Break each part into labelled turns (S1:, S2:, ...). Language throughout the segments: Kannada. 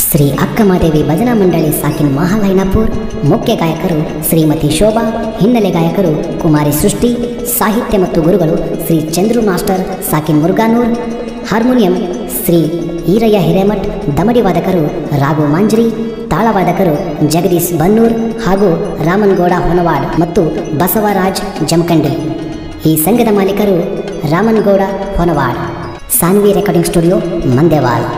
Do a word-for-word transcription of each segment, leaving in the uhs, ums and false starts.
S1: ಶ್ರೀ ಅಕ್ಕಮಹಾದೇವಿ ಭಜನಾ ಮಂಡಳಿ ಸಾಕಿನ್ ಮಹಾಲೈನಾಪುರ್. ಮುಖ್ಯ ಗಾಯಕರು ಶ್ರೀಮತಿ ಶೋಭಾ, ಹಿನ್ನೆಲೆ ಗಾಯಕರು ಕುಮಾರಿ ಸೃಷ್ಟಿ, ಸಾಹಿತ್ಯ ಮತ್ತು ಗುರುಗಳು ಶ್ರೀ ಚಂದ್ರು ಮಾಸ್ಟರ್ ಸಾಕಿನ್ ಮುರುಗಾನೂರ್, ಹಾರ್ಮೋನಿಯಂ ಶ್ರೀ ಈರಯ್ಯ ಹಿರೇಮಠ್, ದಮಡಿ ವಾದಕರು ರಾಘು ಮಾಂಜ್ರಿ, ತಾಳವಾದಕರು ಜಗದೀಶ್ ಬನ್ನೂರ್ ಹಾಗೂ ರಾಮನ್ಗೌಡ ಹೊನವಾಡ್ ಮತ್ತು ಬಸವರಾಜ್ ಜಮಖಂಡಿ. ಈ ಸಂಘದ ಮಾಲೀಕರು ರಾಮನ್ಗೌಡ ಹೊನವಾಡ್. Sanvi recording studio, Mandewal.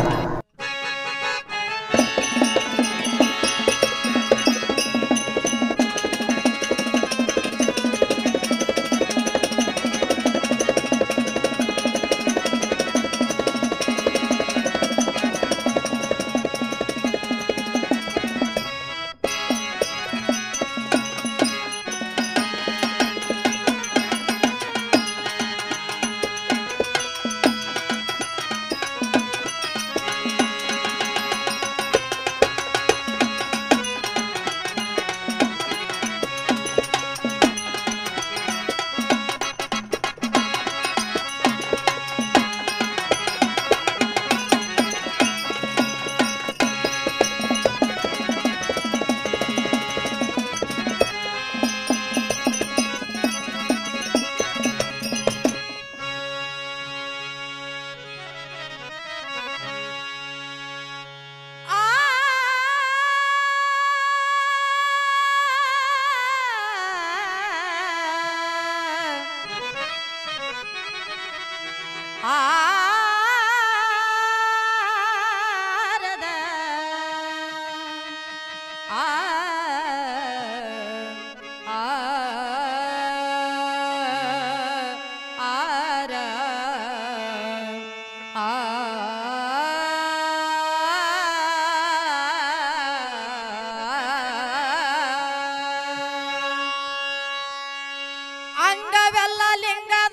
S2: ಅಂಗವೆಲ್ಲ ಲಿಂಗದ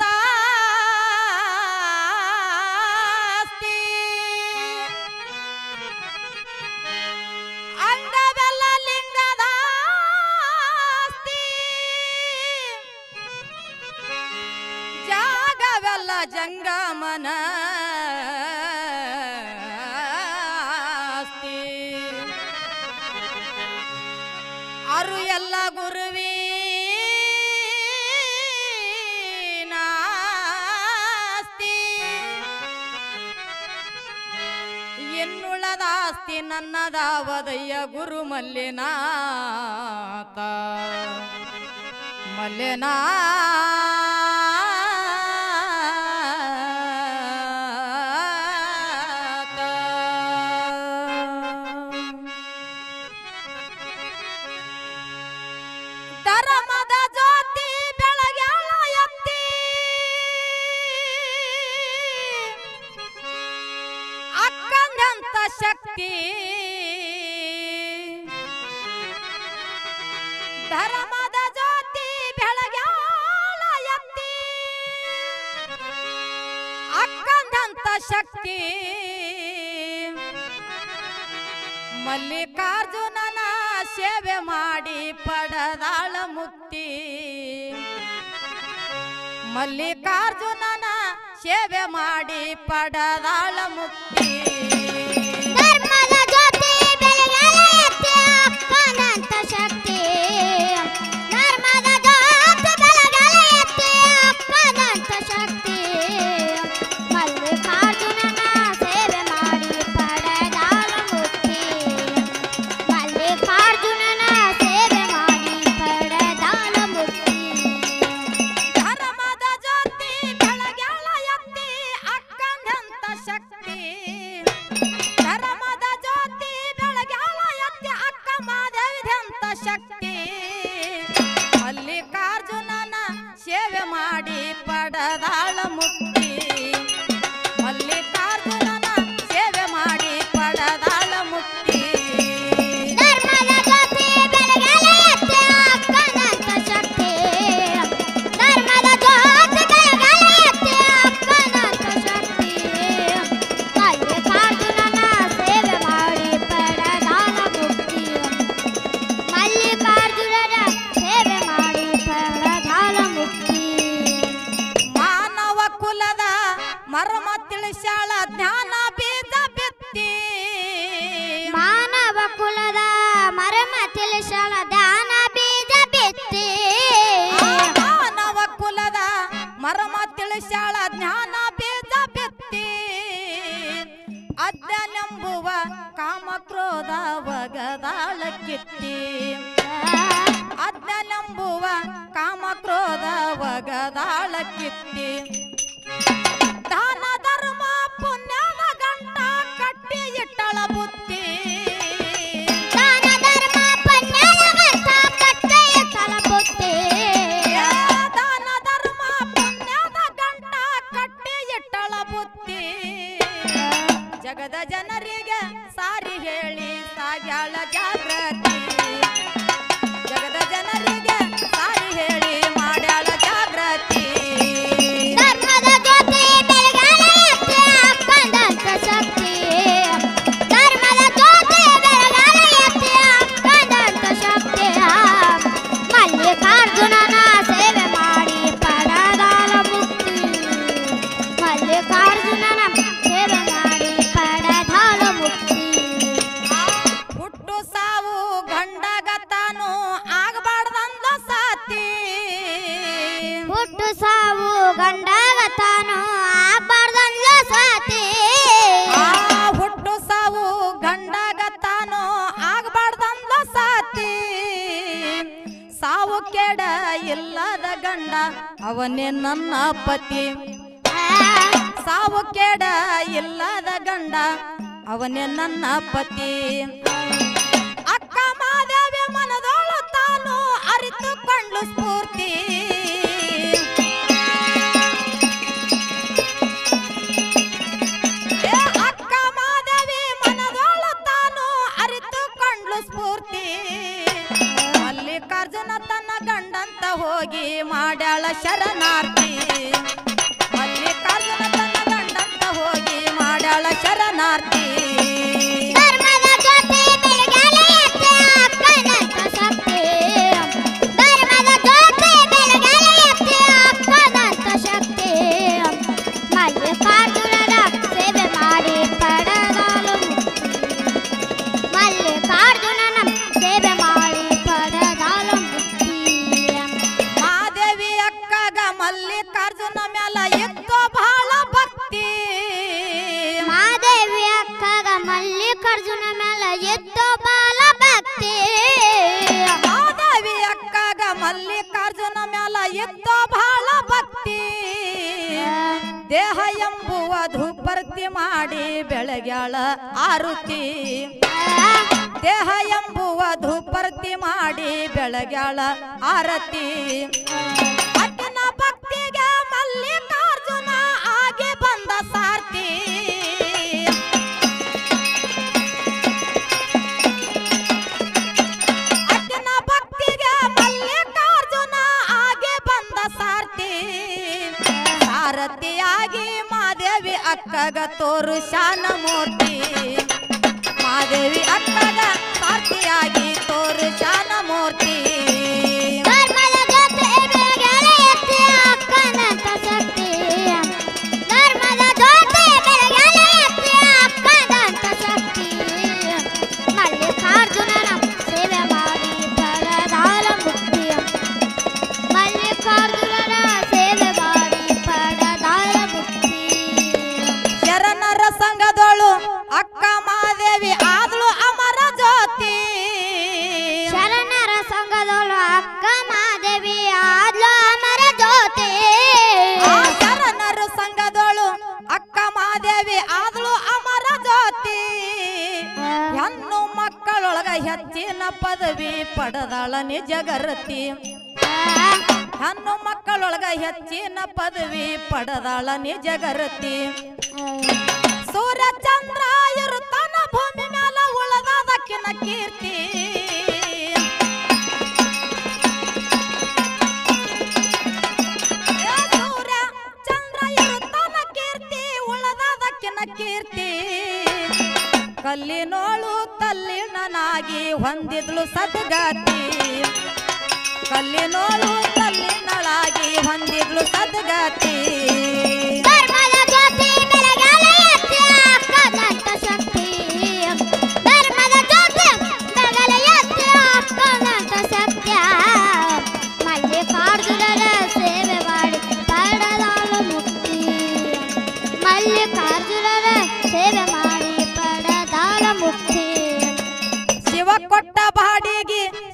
S2: ಆಸ್ತಿ, ಅಂಗವೆಲ್ಲ ಲಿಂಗದ ಆಸ್ತಿ, ಜಾಗವೆಲ್ಲ ಜಂಗಮನ ಆಸ್ತಿ, ಅರು ಎಲ್ಲ ಗುರುವಿ ಎನ್ನುಳದಾಸ್ತಿ ನನ್ನದಾವದಯ್ಯ ಗುರು ಮಲ್ಲೆನಾಥ ಮಲ್ಲೆನಾಥ. ಧರ್ಮದ ಜ್ಯೋತಿ ಬೆಳಗ್ಯಾಳ ಎತ್ತಿ, ಅಕ್ಕಂದಂತ ಶಕ್ತಿ, ಧರ್ಮದ ಜ್ಯೋತಿ ಬೆಳಗ್ಯಾಳ ಎತ್ತಿ, ಅಕ್ಕಂದಂತ ಶಕ್ತಿ, ಮಲ್ಲಿಕಾರ್ಜುನನ ಸೇವೆ ಮಾಡಿ ಪಡೆದಾಳ ಮುಕ್ತಿ, ಮಲ್ಲಿಕಾರ್ಜುನನ ಸೇವೆ ಮಾಡಿ ಪಡೆದಾಳ ಮುಕ್ತಿ.
S3: ಧರ್ಮದ ಜ್ಯೋತಿ ಬೆಳಗ್ಯಾಳ ಎತ್ತಿ, ಅಕ್ಕನಂತ ಶಕ್ತಿ, ಧರ್ಮದ ಜ್ಯೋತಿ ಬೆಳಗ್ಯಾಳ ಎತ್ತಿ, ಅಕ್ಕನಂತ ಶಕ್ತಿ, ಮಲ್ಲಿಕಾರ್ಜುನನ ಸೇವೆ ಮಾಡಿ ಪಡೆದಾಳ ಮುಕ್ತಿ, ಮಲ್ಲಿಕಾರ್ಜುನನ ಸೇವೆ ಮಾಡಿ ಪಡೆದಾಳ ಮುಕ್ತಿ.
S2: ಧರ್ಮದ ಜ್ಯೋತಿ ಬೆಳಗ್ಯಾಳ ಎತ್ತಿ, ಅಕ್ಕಂದಂತ ಶಕ್ತಿ, ಅದ್ನಲೆಂಬುವ ಕಾಮಕ್ರೋಧ ಒಗದಾಳ ಕಿತ್ತಿ ಅದ್ನಲೆಂಬುವ ಕಾಮಕ್ರೋಧ ಒಗದಾಳ ಕಿತ್ತಿ ದಾನ ಧರ್ಮ ಪುಣ್ಯದ ಗಂಟ ಕಟ್ಟಿ ಇಟ್ಟಳ ಬುತ್ತಿ
S3: ದಾನ ಧರ್ಮ ಪುಣ್ಯದ ಗಂಟ ಕಟ್ಟಿ ಇಟ್ಟಳ ಬುತ್ತಿ
S2: ದಾನ ಧರ್ಮ ಪುಣ್ಯದ ಗಂಟ ಕಟ್ಟಿ ಇಟ್ಟಳ ಬುತ್ತಿ ಜಗದ ಜನರಿಗೆ ಸಾರಿ ಹೇಳಿ ಸಾಗ್ಯಾಳ ಜಾಗೃತಿ ಜಗದ ಜನರಿಗೆ ಸಾರಿ ಹೇಳಿ ಮಾಡ್ಯಾಳ ಜಾಗೃತಿ
S3: ಧರ್ಮದ ಜ್ಯೋತಿ ಬೆಳಗಾಲ ಎತ್ತಿ ಹಾಕೊಂಡಂತ ಶಕ್ತಿ ಧರ್ಮದ ಜ್ಯೋತಿ ಬೆಳಗಾಲ ಎತ್ತಿ ಹಾಕೊಂಡಂತ ಶಕ್ತಿ ಮಲ್ಲಿಕಾರ್ಜುನನ ಸೇವೆ ಮಾಡಿ ಪಡೆದಾಳ ಮುಕ್ತಿ ಮಲ್ಲಿಕಾರ್ಜುನನ ಸೇವೆ ಮಾಡಿ ಪಡೆದಾಳ ಮುಕ್ತಿ
S2: ಹುಟ್ಟು ಸಾವು ಗಂಡಗ ತಾನು ಆಗಬಾರ್ದಂದ ಸಾತಿ
S3: ಹುಟ್ಟು ಸಾವು ಗಂಡಗ ತಾನು ಆಗಬಾರ್ದಂದ ಸಾತಿ
S2: ಆ ಹುಟ್ಟು ಸಾವು ಗಂಡಗ ತಾನು ಆಗಬಾರ್ದಂದ ಸಾತಿ ಸಾವು ಕೆಡ ಇಲ್ಲದ ಗಂಡ ಅವನೇ ನನ್ನ ಪತಿ ಸಾವು ಕೆಡ ಇಲ್ಲದ ಗಂಡ ಅವನೇ ನನ್ನ ಪತಿ ಅಕ್ಕ ಮಾದೇವಿ ಮನದೋಳು ತಾನು ಅರಿತುಕೊಂಡು ಸ್ಫೂರ್ತಿ ಏ ಅಕ್ಕ ಮಾದೇವಿ ಮನದೋಳು ತಾನು ಅರಿತುಕೊಂಡು ಸ್ಫೂರ್ತಿ ಮಲ್ಲಿಕಾರ್ಜುನ ತನ್ನ ಗಂಡಂತ ಹೋಗಿ ಮಾಡ್ಯಾಳ ಶರಣಾರ್ಥಿ ಮಲ್ಲಿಕಾರ್ಜುನ ತನ್ನ ಗಂಡಂತ ಹೋಗಿ ಮಾಡ್ಯಾಳ ಶರಣಾರ್ಥಿ
S3: ಧರ್ಮದ ಜ್ಯೋತಿ ಬೆಳಗಾಲ ಎತ್ತಿ ಹಾಕೊಂಡಂತ ಶಕ್ತಿ ಧರ್ಮದ ಜ್ಯೋತಿ ಬೆಳಗಾಲ ಎತ್ತಿ ಹಾಕೊಂಡಂತ ಶಕ್ತಿ ಮಲ್ಲಿಕಾರ್ಜುನನ ಸೇವೆ ಮಾಡಿ ಪಡೆದಾಳು ಮುಕ್ತಿ ಮಲ್ಲಿಕಾರ್ಜುನನ ಸೇವೆ ಮಾಡಿ ಪಡೆದಾಳು ಮುಕ್ತಿ
S2: ಮಾದೇವಿ ಅಕ್ಕಗ ಮಲ್ಲಿಕಾರ್ಜುನ ಮ್ಯಾಲ ಇತ್ತು ಬಹಳ ಭಕ್ತಿ
S3: ಮಾದೇವಿ ಅಕ್ಕಗ ಮಲ್ಲಿಕಾರ್ಜುನ ಮೇಲ ಎದ್ದು ಬಾಲ ಭಕ್ತಿ
S2: ಮಾದೇವಿ ಅಕ್ಕಗ ಮಲ್ಲಿಕಾರ್ಜುನ ಮ್ಯಾಲ ಇತ್ತು ಬಹಳ ಭಕ್ತಿ ದೇಹ ಎಂಬುವ ಧೂಪರ್ತಿ ಮಾಡಿ ಬೆಳಗ್ಯಾಳ ಆರುತಿ ದೇಹ ಎಂಬುವ ಧೂಪರ್ತಿ ಮಾಡಿ ಬೆಳಗ್ಯಾಳ ಆರತಿ ಅಕ್ಕಿನ ಭಕ್ತಿಗೆ ಮಲ್ಲಿಕಾರ್ಜುನ ಆಗಿ ಬಂದ ಸಾರ್ತಿ ಅಕ್ಕಿನ ಭಕ್ತಿಗೆ ಮಲ್ಲಿಕಾರ್ಜುನ ಆಗಿ ಬಂದ ಸಾರ್ತಿ ಸಾರಥಿಯಾಗಿ ಮಾದೇವಿ ಅಕ್ಕಗ ತೋರು ಶಾನ ಮೂರ್ತಿ ಮಾದೇವಿ ಅಕ್ಕಗ ಸಾರಥಿಯಾಗಿ ತೋರು ಶಾನ ಮೂರ್ತಿ
S3: ಧರ್ಮದ ಜ್ಯೋತಿ ಬೆಳಗಾಲ ಎತ್ತಿ ಹಾಕೊಂಡಂತ ಶಕ್ತಿ ಧರ್ಮದ ಜ್ಯೋತಿ ಬೆಳಗಾಲ ಎತ್ತಿ ಹಾಕೊಂಡಂತ ಶಕ್ತಿ ಮಲ್ಲಿಕಾರ್ಜುನನ ಸೇವೆ ಮಾಡಿ ಪಡೆದಾಳ ಮುಕ್ತಿ ಮಲ್ಲಿಕಾರ್ಜುನನ ಸೇವೆ ಮಾಡಿ ಪಡೆದಾಳ ಮುಕ್ತಿ
S2: ಶರಣರ ಸಂಘದೋಳು ಅಕ್ಕ ಮಾದೇವಿ ಆದಳು ಅಮರ ಜ್ಯೋತಿ
S3: ಶರಣರ ಸಂಘದೊಳು ಅಕ್ಕ ಮಾದೇವಿ ಆದ್ಲು ಅಮರ ಜ್ಯೋತಿ
S2: ಆ ಶರಣರ ಸಂಘದೋಳು ಅಕ್ಕ ಮಾದೇವಿ ಆದಳು ಅಮರ ಜ್ಯೋತಿ ಹೆಣ್ಣು ಮಕ್ಕಳೊಳಗ ಹೆಚ್ಚಿನ ಪದವಿ ಪಡೆದಾಳ ನಿಜಗರತಿ ಹೆಣ್ಣು ಮಕ್ಕಳೊಳಗ ಹೆಚ್ಚಿನ ಪದವಿ ಪಡೆದಾಳ ನಿಜಗರತಿ ಸೂರ್ಯ ಚಂದ್ರ ಇರುತ್ತಾನ ಭೂಮಿ ಮ್ಯಾಲ ಉಳದದಕ್ಕಿನ ಕೀರ್ತಿ ಏ ಸೂರ್ಯ ಚಂದ್ರ ಇರುತ್ತಾನ ಕೀರ್ತಿ ಉಳದದಕ್ಕಿನ ಕೀರ್ತಿ ಕಲ್ಲಿನೋಳು ತಲ್ಲಿಣನಾಗಿ ಹೊಂದಿದ್ಲು ಸದ್ಗತಿ ಕಲ್ಲಿನೋಳು ತಲ್ಲಿನಳಾಗಿ ಹೊಂದಿದ್ಲು ಸದ್ಗತಿ
S3: ಧರ್ಮದ ಜ್ಯೋತಿ ಬೆಳಗಾಲ ಎತ್ತಿ ಹಾಕೊಂಡಂತ ಶಕ್ತಿ ಧರ್ಮದ ಜ್ಯೋತಿ ಬೆಳಗಾಲ ಎತ್ತಿ ಹಾಕೊಂಡಂತ ಸತ್ಯ ಮಲ್ಲಿಕಾರ್ಜುನನ ಸೇವೆ ಮಾಡಿ ಪಡೆದಾಳು ಮುಕ್ತಿ ಮಲ್ಲಿಕಾರ್ಜುನನ ಸೇವೆ ಮಾಡಿ ಪಡೆದ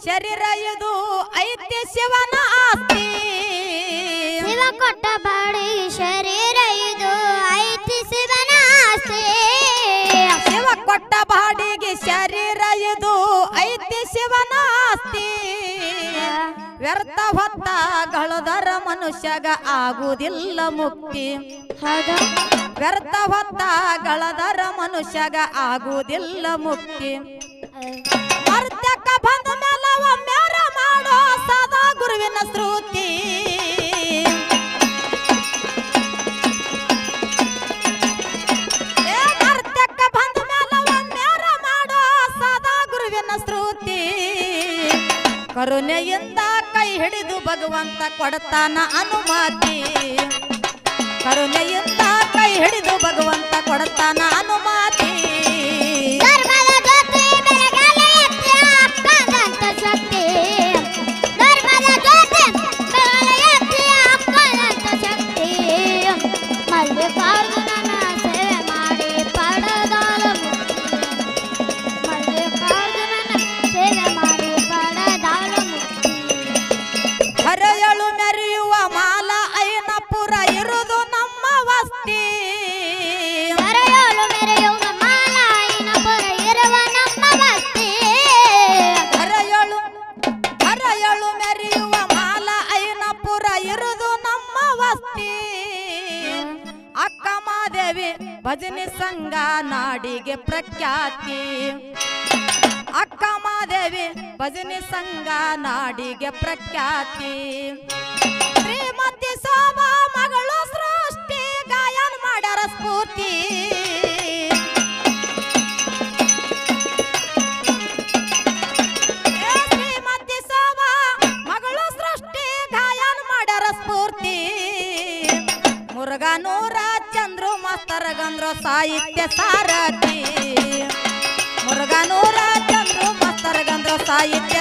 S2: ಶರೀರ ಇದು ಐತಿ ಶಿವನ ಆಸ್ತಿ
S3: ಶಿವ ಕೊಟ್ಟ ಬಾಡಿ ಶರೀರ ಇದು ಐತಿ ಶಿವನ ಆಸ್ತಿ
S2: ಶಿವ ಕೊಟ್ಟ ಬಾಡಿಗೆ ಶರೀರ ಇದು ಐತಿ ಶಿವನ ಆಸ್ತಿ ವ್ಯರ್ಥ ಹೊತ್ತ ಗಳದರ ಮನುಷ್ಯಗ ಆಗುವುದಿಲ್ಲ ಮುಕ್ತಿ
S3: ಹೌದು
S2: ವ್ಯರ್ಥ ಹೊತ್ತ ಗಳದರ ಮನುಷ್ಯಗ ಆಗುವುದಿಲ್ಲ ಮುಕ್ತಿ ಮರ್ತಕ್ಕ ಬಂದ ಮೇಲೆ ಒಮ್ಮೆರ ಮಾಡೋ ಸದಾ ಗುರುವಿನ ಶ್ರುತಿ ಏ ಮರ್ತಕ್ಕ ಬಂದ ಮೇಲೆ ಒಮ್ಮೆರ ಮಾಡೋ ಸದಾ ಗುರುವಿನ ಶ್ರುತಿ ಕರುಣೆಯಿಂದ ಕೈ ಹಿಡಿದು ಭಗವಂತ ಕೊಡ್ತಾನ ಅನುಮತಿ ಕರುಣೆಯಿಂದ ಕೈ ಹಿಡಿದು ಭಗವಂತ ಕೊಡ್ತಾನ ಅನುಮತಿ
S3: ಧರ್ಮದ ಜ್ಯೋತಿ ಬೆಳಗಲಿ ಎತ್ತಿ ಅಕ್ಕದಂತ ಶಕ್ತಿ ಧರ್ಮದ ಜ್ಯೋತಿ ಬೆಳಗಲಿ ಎತ್ತಿ ಅಕ್ಕದಂತ ಶಕ್ತಿ ಮಲ್ಲಿಕಾರ್ಜುನನ ಸೇವೆ ಮಾಡಿ ಪಡೆದಾಳ ಮುಕ್ತಿ ಮಲ್ಲಿಕಾರ್ಜುನನ ಸೇವೆ ಮಾಡಿ ಪಡೆದಾಳ ಮುಕ್ತಿ
S2: ಹರೆಯಳು ಮೆರೆಯುವ ಮಾಲ ಐನಪುರ ಇರುವುದು ನಮ್ಮ ವಸ್ತಿ
S3: ಹರೆಯಲು ಮೆರೆಯುವ ಮಾಲ ಐನಪುರ ಇರುವ ನಮ್ಮ ವಸ್ತಿ
S2: ಹರೆಯಳು ಹರೆಯಳು ಮೆರೆಯುವ ಮಾಲ ಐನಪುರ ಇರುವುದು ನಮ್ಮ ವಸ್ತಿ ಅಕ್ಕ ಮಾದೇವಿ ಭಜನೆ ಸಂಘ ನಾಡಿಗೆ ಪ್ರಖ್ಯಾತಿ ಅಕ್ಕ ಮಾದೇವಿ ಭಜನೆ ಸಂಘ ನಾಡಿಗೆ ಪ್ರಖ್ಯಾತಿ ಶ್ರೀಮತಿ ಶೋಭಾ ಮಗಳು ಸೃಷ್ಟಿ ಗಾಯನ ಮಾಡ್ಯಾರ ಸ್ಫೂರ್ತಿ ಏ ಶ್ರೀಮತಿ ಶೋಭಾ ಮಗಳು ಸೃಷ್ಟಿ ಗಾಯನ ಮಾಡ್ಯಾರ ಸ್ಫೂರ್ತಿ ಮುರುಘಾನೂರ ಚಂದ್ರು ಮಾಸ್ತರ ಗಂದ್ರು ಸಾಹಿತ್ಯ ಸಾರಥಿ ಮುರುಘಾನೂರ ಚಂದ್ರು ಮಾಸ್ತರ ಗಂದ್ರು ಸಾಹಿತ್ಯ